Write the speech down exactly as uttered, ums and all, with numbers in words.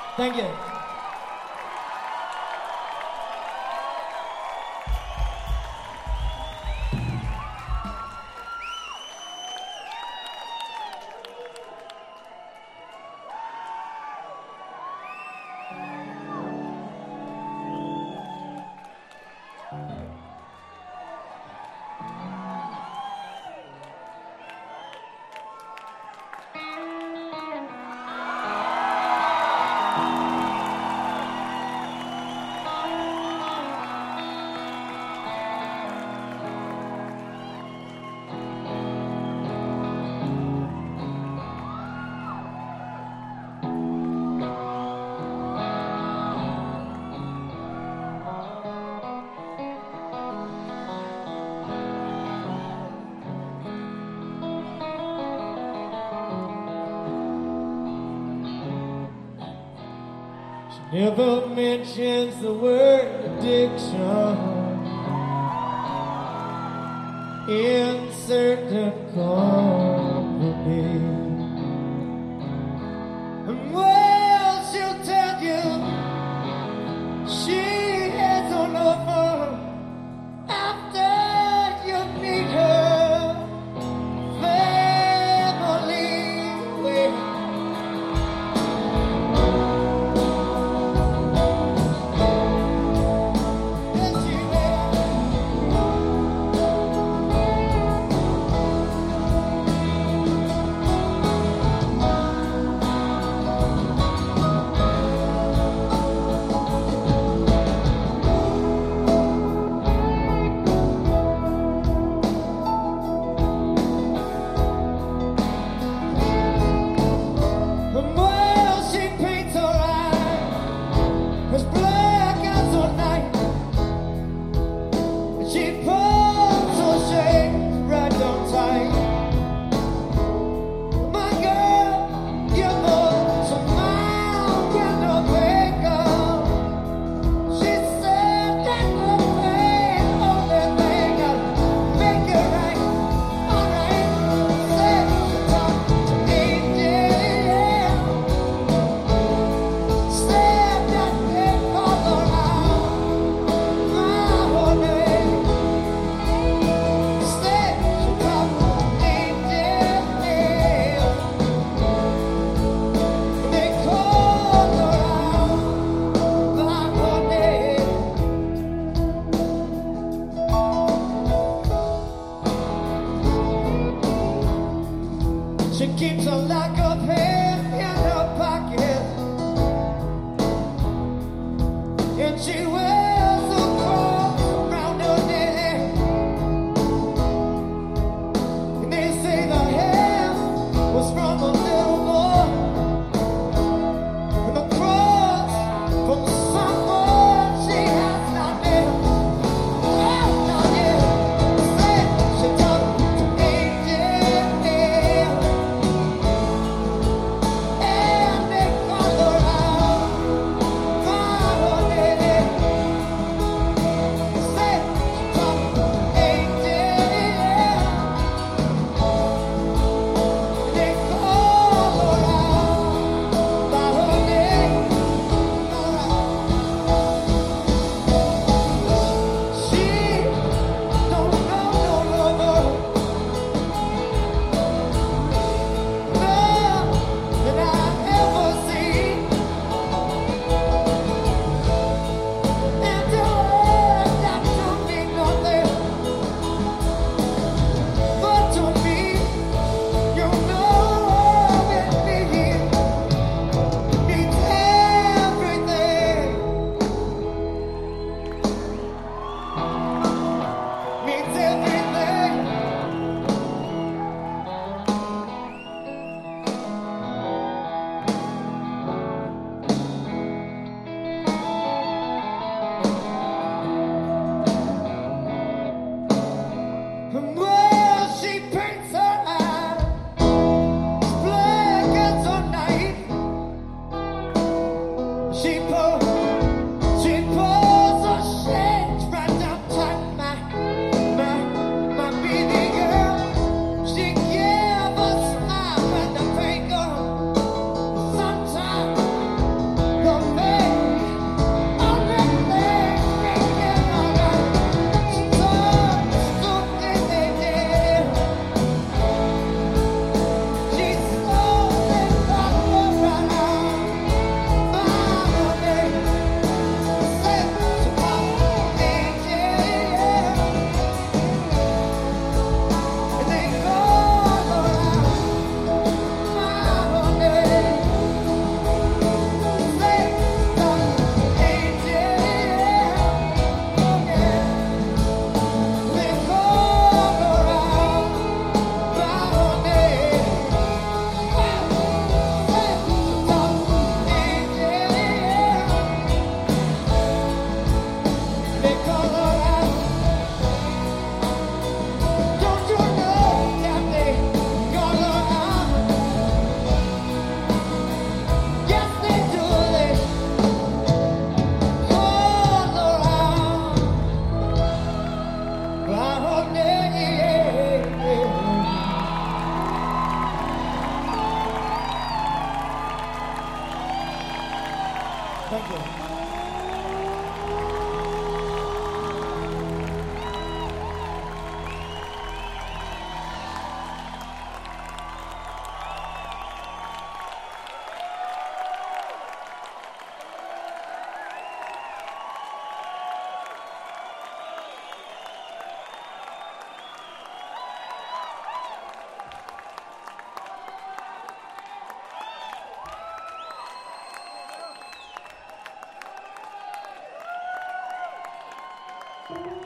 Thank you. Never mentions the word addiction in certain company. And well, she'll tell you she has on offer after you meet her family with. She keeps a lock of hair in her pocket, and she wears a cross around her neck. And they say the hair was from a little boy, and the cross from someone she has not met. Oh, not yet. Say she talked to angel. Thank you. Thank you.